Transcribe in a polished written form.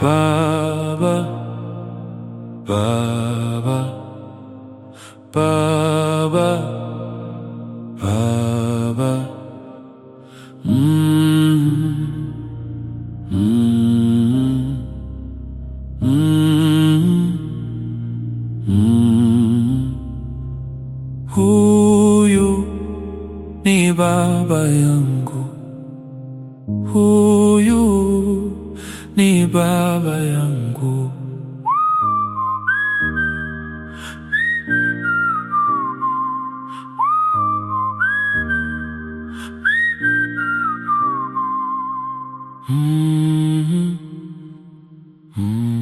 Baba, Baba, Baba, Baba. Huyu ni baba yangu, huyu ni baba yangu. Mm-hmm. Mm-hmm.